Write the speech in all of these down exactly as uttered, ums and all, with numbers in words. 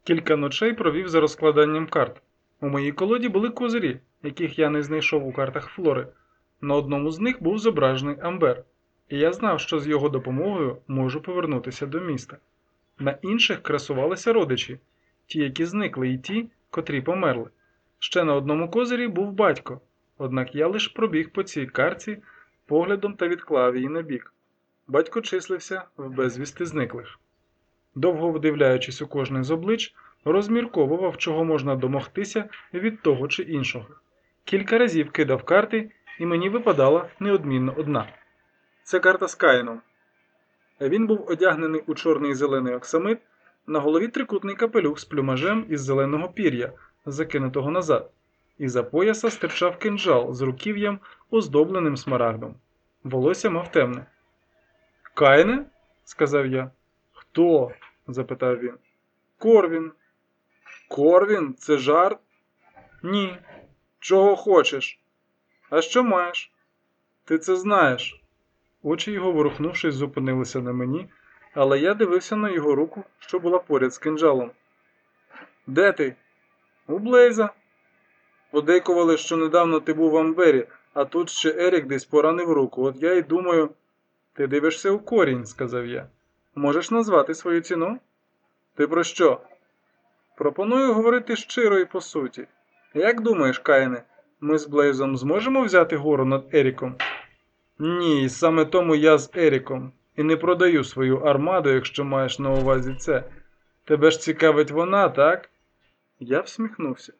Кілька ночей провів за розкладанням карт. У моїй колоді були козирі, яких я не знайшов у картах Флори. На одному з них був зображений Амбер, і я знав, що з його допомогою можу повернутися до міста. На інших красувалися родичі, ті, які зникли, і ті, котрі померли. Ще на одному козирі був батько, однак я лише пробіг по цій карті поглядом та відклав її на бік. Батько числився в безвісти зниклих. Довго вдивляючись у кожне з облич, розмірковував, чого можна домогтися від того чи іншого. Кілька разів кидав карти, і мені випадала неодмінно одна. Це карта з Каїном. Він був одягнений у чорний і зелений оксамит, на голові трикутний капелюх з плюмажем із зеленого пір'я, закинутого назад, і за пояса стирчав кинджал з руків'ям, оздобленим смарагдом. Волосся мав темне. «Каїне?» – сказав я. «Хто?» – запитав він. «Корвін». «Корвін? Це жарт?» «Ні». «Чого хочеш?» «А що маєш?» «Ти це знаєш». Очі його, ворухнувшись, зупинилися на мені, але я дивився на його руку, що була поряд з кинджалом. «Де ти?» «У Блейза». «Подейкували, що недавно ти був в Амбері, а тут ще Ерік десь поранив руку. От я й думаю...» «Ти дивишся у корінь», – сказав я. «Можеш назвати свою ціну?» «Ти про що?» «Пропоную говорити щиро і по суті. Як думаєш, Каїне, ми з Блейзом зможемо взяти гору над Еріком?» «Ні, саме тому я з Еріком. І не продаю свою армаду, якщо маєш на увазі це. Тебе ж цікавить вона, так?» Я всміхнувся.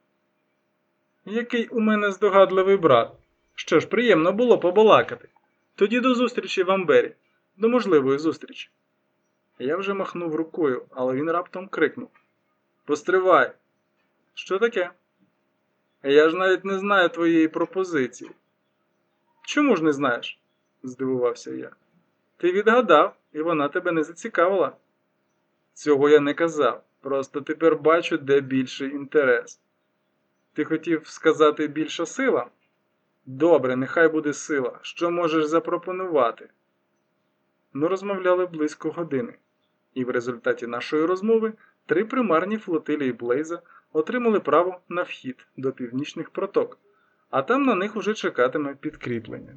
«Який у мене здогадливий брат. Що ж, приємно було побалакати. Тоді до зустрічі в Амбері. До можливої зустрічі». Я вже махнув рукою, але він раптом крикнув. «Постривай!» «Що таке?» «Я ж навіть не знаю твоєї пропозиції». «Чому ж не знаєш?» – здивувався я. «Ти відгадав, і вона тебе не зацікавила». «Цього я не казав, просто тепер бачу, де більший інтерес». «Ти хотів сказати більша сила?» «Добре, нехай буде сила. Що можеш запропонувати?» Ми розмовляли близько години, і в результаті нашої розмови три примарні флотилії Блейза отримали право на вхід до північних проток, а там на них уже чекатиме підкріплення.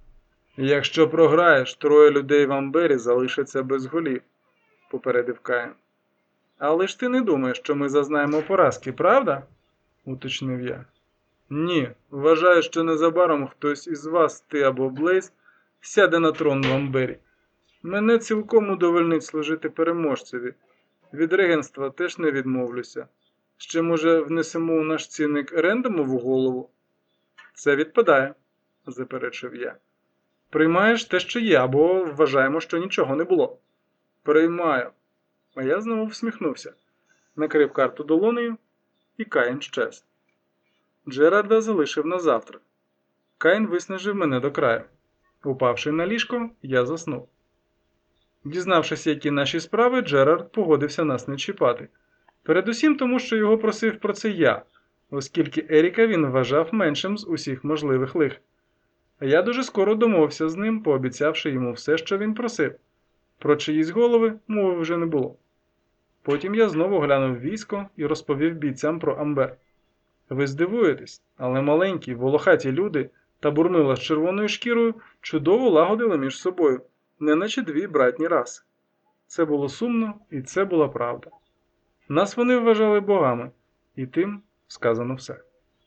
«Якщо програєш, троє людей в Амбері залишаться без голів», – попередив Каїн. «Але ж ти не думаєш, що ми зазнаємо поразки, правда?» – уточнив я. «Ні, вважаю, що незабаром хтось із вас, ти або Блейз, сяде на трон в Амбері. Мене цілком удовольнить служити переможцеві. Від регенства теж не відмовлюся. Ще, може, внесемо у наш цінник Рендомову голову?» «Це відпадає», – заперечив я. «Приймаєш те, що є, або вважаємо, що нічого не було?» «Приймаю». А я знову всміхнувся, накрив карту долонею, і Каїн щез. Джерарда залишив на завтра. Каїн виснажив мене до краю. Упавши на ліжко, я заснув. Дізнавшись, які наші справи, Джерард погодився нас не чіпати. Передусім тому, що його просив про це я, оскільки Еріка він вважав меншим з усіх можливих лих. А я дуже скоро домовився з ним, пообіцявши йому все, що він просив. Про чиїсь голови мови вже не було. Потім я знову глянув військо і розповів бійцям про Амбер. Ви здивуєтесь, але маленькі, волохаті люди та бурмила з червоною шкірою чудово лагодили між собою, неначе дві братні раси. Це було сумно, і це була правда. Нас вони вважали богами, і тим сказано все.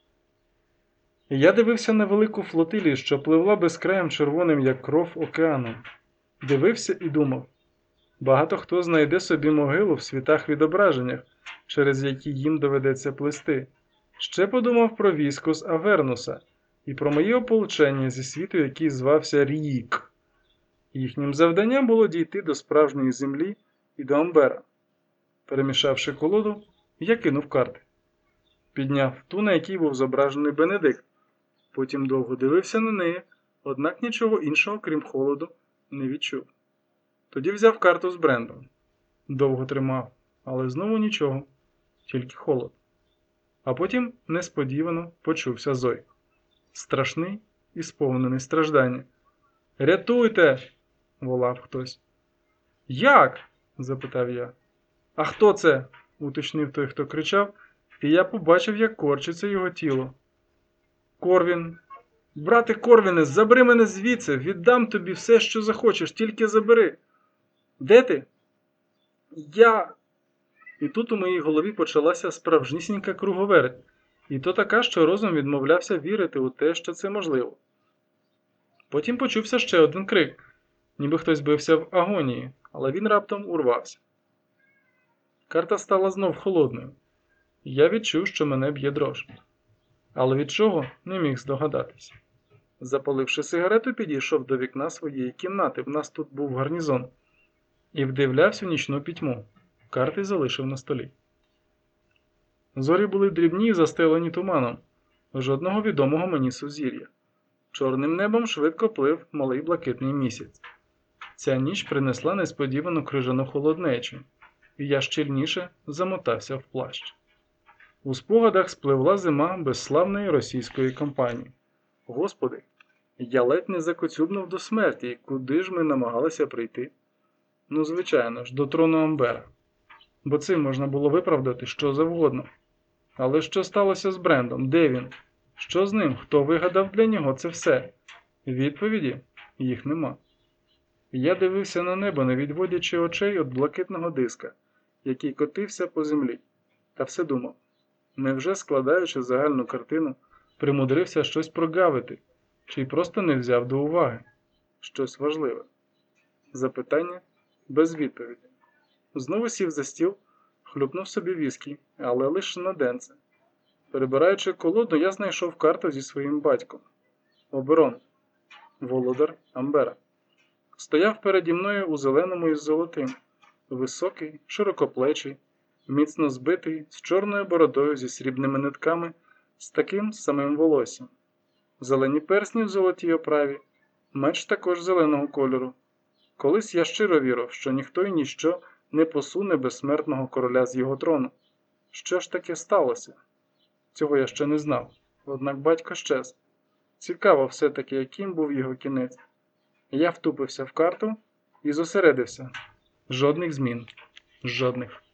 Я дивився на велику флотилію, що пливла безкраєм червоним, як кров, океаном. Дивився і думав. Багато хто знайде собі могилу в світах-відображеннях, через які їм доведеться плисти. Ще подумав про військо з Авернуса і про моє ополчення зі світу, який звався Ріїк. Їхнім завданням було дійти до справжньої землі і до Амбера. Перемішавши колоду, я кинув карти. Підняв ту, на якій був зображений Бенедикт. Потім довго дивився на неї, однак нічого іншого, крім холоду, не відчув. Тоді взяв карту з Брендом. Довго тримав, але знову нічого, тільки холод. А потім несподівано почувся зойк. Страшний і сповнений страждання. «Рятуйте!» – волав хтось. «Як?» – запитав я. «А хто це?» уточнив той, хто кричав, і я побачив, як корчиться його тіло. Корвін. Брате Корвіне, забери мене звідси, віддам тобі все, що захочеш, тільки забери. Де ти? Я. І тут у моїй голові почалася справжнісінька круговерть, і то така, що розум відмовлявся вірити у те, що це можливо. Потім почувся ще один крик, ніби хтось бився в агонії, але він раптом урвався. Карта стала знов холодною. Я відчув, що мене б'є дрож. Але від чого – не міг здогадатися. Запаливши сигарету, підійшов до вікна своєї кімнати, в нас тут був гарнізон, і вдивлявся в нічну пітьму. Карти залишив на столі. Зорі були дрібні і застелені туманом, жодного відомого мені сузір'я. Чорним небом швидко плив малий блакитний місяць. Ця ніч принесла несподівану крижану холоднечу, і я щільніше замотався в плащ. У спогадах спливла зима безславної російської кампанії. Господи, я ледь не закоцюбнув до смерті, і куди ж ми намагалися прийти? Ну, звичайно ж, до трону Амбера. Бо цим можна було виправдати що завгодно. Але що сталося з Брендом? Де він? Що з ним? Хто вигадав для нього це все? Відповіді? Їх нема. Я дивився на небо, не відводячи очей від блакитного диска, який котився по землі. Та все думав. Невже, складаючи загальну картину, примудрився щось прогавити, чи й просто не взяв до уваги? Щось важливе. Запитання без відповіді. Знову сів за стіл, хлюпнув собі віскі, але лише на денце. Перебираючи колоду, я знайшов карту зі своїм батьком. Оберон. Володар Амбера. Стояв переді мною у зеленому із золотим. Високий, широкоплечий, міцно збитий, з чорною бородою зі срібними нитками, з таким самим волоссям. Зелені персні в золотій оправі, меч також зеленого кольору. Колись я щиро вірив, що ніхто і ніщо не посуне безсмертного короля з його трону. Що ж таке сталося? Цього я ще не знав, однак батько щез. Цікаво все-таки, яким був його кінець. Я втупився в карту і зосередився. Жодних змін. Жодних.